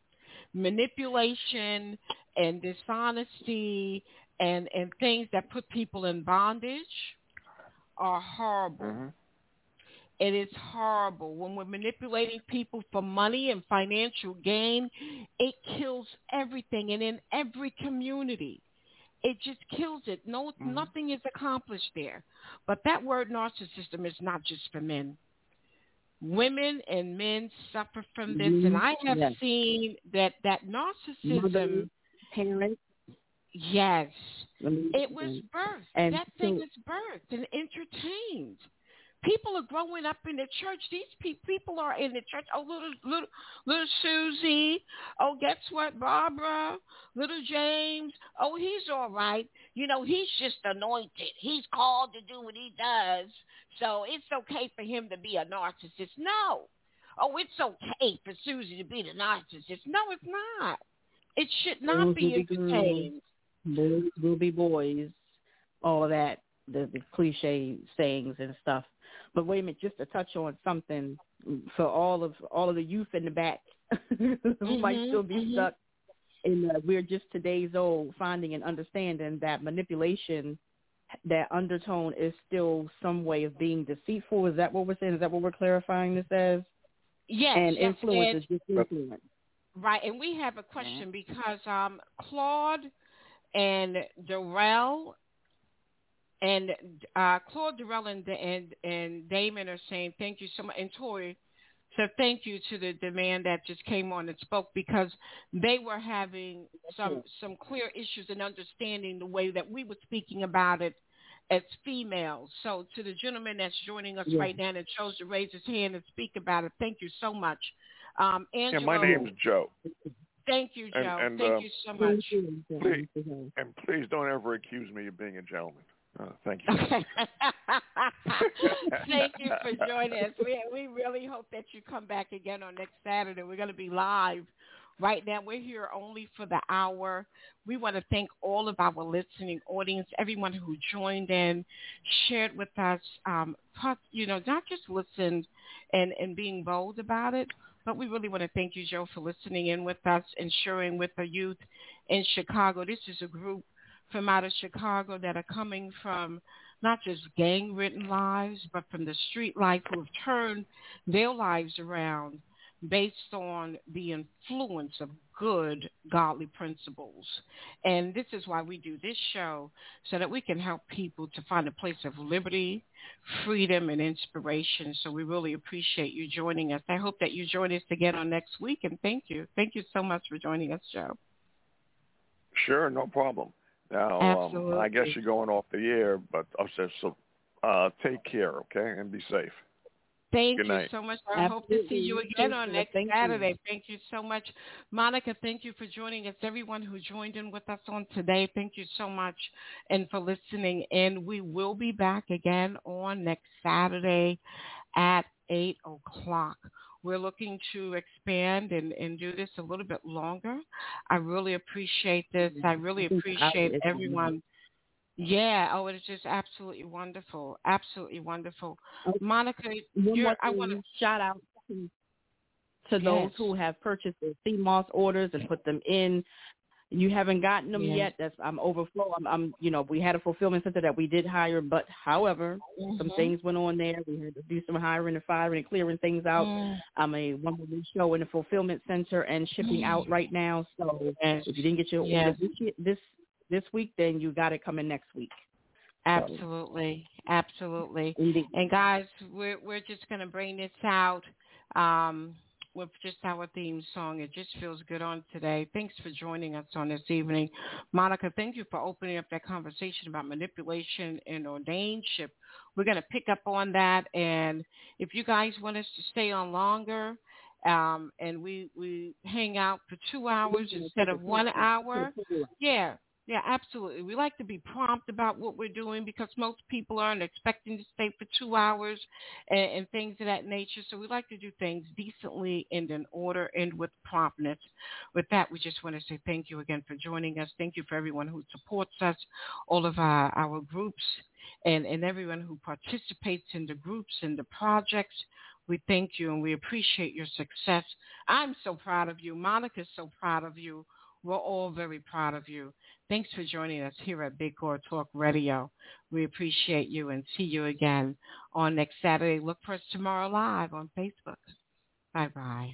and dishonesty and things that put people in bondage are horrible. It is horrible. When we're manipulating people for money and financial gain, it kills everything. And in every community, it just kills it. Nothing is accomplished there. But that word narcissism is not just for men. Women and men suffer from this, and I have seen that narcissism. Parents. Yes, it was birthed. And that thing is birthed and entertained. People are growing up in the church. These people are in the church. Oh, little Susie. Oh, guess what, Barbara? Little James. Oh, he's all right. He's just anointed. He's called to do what he does. So it's okay for him to be a narcissist. No. Oh, it's okay for Susie to be the narcissist. No, it's not. It should not be entertained. Boys will be boys. All of that, the cliche sayings and stuff. But wait a minute, just to touch on something for all of the youth in the back who might still be stuck in we're just today's old, finding and understanding that manipulation, that undertone is still some way of being deceitful. Is that what we're saying? Is that what we're clarifying this as? Yes. And influence is just influence. Right, and we have a question because Claude and Darrell and Damon are saying thank you so much, and Tori said thank you to the man that just came on and spoke because they were having some clear issues and understanding the way that we were speaking about it as females. So to the gentleman that's joining us right now and chose to raise his hand and speak about it, thank you so much. Angelo, my name is Joe. Thank you, Joe. And thank you so much. Please don't ever accuse me of being a gentleman. Thank you. Thank you for joining us. We really hope that you come back again on next Saturday. We're going to be live Right now, we're here only for the hour. We want to thank all of our listening audience, everyone who joined in, shared with us, not just listened and being bold about it, but we really want to thank you, Joe, for listening in with us and sharing with the youth in Chicago. This is a group from out of Chicago that are coming from not just gang-ridden lives, but from the street life, who have turned their lives around based on the influence of good, godly principles. And this is why we do this show, so that we can help people to find a place of liberty, freedom, and inspiration. So we really appreciate you joining us. I hope that you join us again on next week, and thank you. Thank you so much for joining us, Joe. Sure, no problem. Now, I guess you're going off the air, but I'll say so. Take care, okay, and be safe. Thank Good you night. so much. I hope to see you again on next Saturday. Thank you so much. Monica, thank you for joining us. Everyone who joined in with us on today, thank you so much, and for listening in. We will be back again on next Saturday at 8 o'clock. We're looking to expand and do this a little bit longer. I really appreciate this. I really appreciate everyone. Yeah. Oh, it's just absolutely wonderful. Absolutely wonderful. Monica, I want to shout out to those who have purchased their CMOS orders and put them in. You haven't gotten them yet. I'm overflow. We had a fulfillment center that we did hire, but however, some things went on there. We had to do some hiring and firing and clearing things out. I'm a one-woman show in the fulfillment center and shipping out right now. So if you didn't get your order this week, then you got it coming next week. Absolutely. Absolutely. And guys, we're just going to bring this out with just our theme song. It just feels good on today. Thanks for joining us on this evening. Monica, thank you for opening up that conversation about manipulation and ordainship. We're going to pick up on that. And if you guys want us to stay on longer, and we hang out for 2 hours instead of 1 hour, yeah, absolutely. We like to be prompt about what we're doing, because most people aren't expecting to stay for 2 hours and things of that nature. So we like to do things decently and in order and with promptness. With that, we just want to say thank you again for joining us. Thank you for everyone who supports us, all of our groups, and everyone who participates in the groups and the projects. We thank you and we appreciate your success. I'm so proud of you. Monica's so proud of you. We're all very proud of you. Thanks for joining us here at Big Girl Talk Radio. We appreciate you, and see you again on next Saturday. Look for us tomorrow live on Facebook. Bye-bye.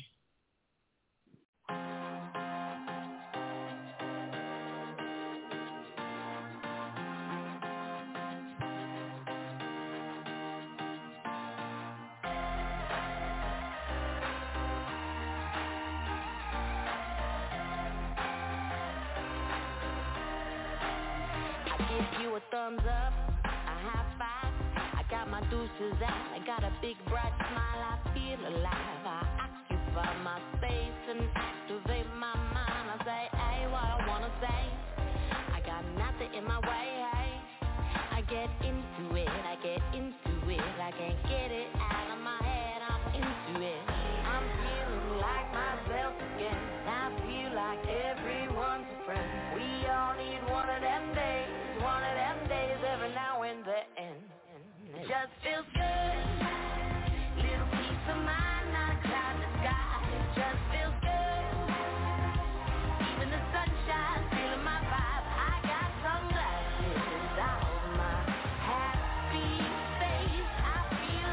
Thumbs up, a high five. I got my deuces out. I got a big bright smile. I feel alive. I occupy my space and activate my mind. I say, hey, what I wanna say. I got nothing in my way. Hey, I get into it. I get into it. I can't get it out of my head. I'm into it. I'm feeling like myself again. I feel like everyone's a friend. We all need one of them days. One of them days every now and then. It just feels good. Little peace of mind, not a cloud in the sky. It just feels good. Even the sunshine, feeling my vibe. I got sunglasses on my happy face. I feel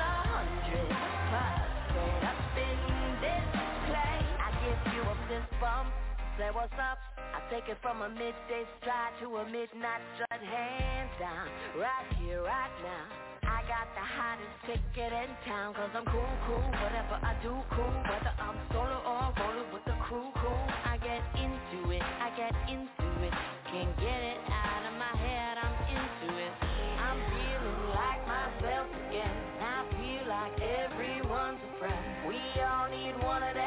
100% up in this place. I give you a fist bump. Say what's up. I take it from a midday stride to a midnight strut, hands down, right here, right now. I got the hottest ticket in town, 'cause I'm cool, whatever I do, cool. Whether I'm solo or rolling with the crew, cool. I get into it, can't get it out of my head, I'm into it. I'm feeling like myself again, I feel like everyone's a friend. We all need one of them.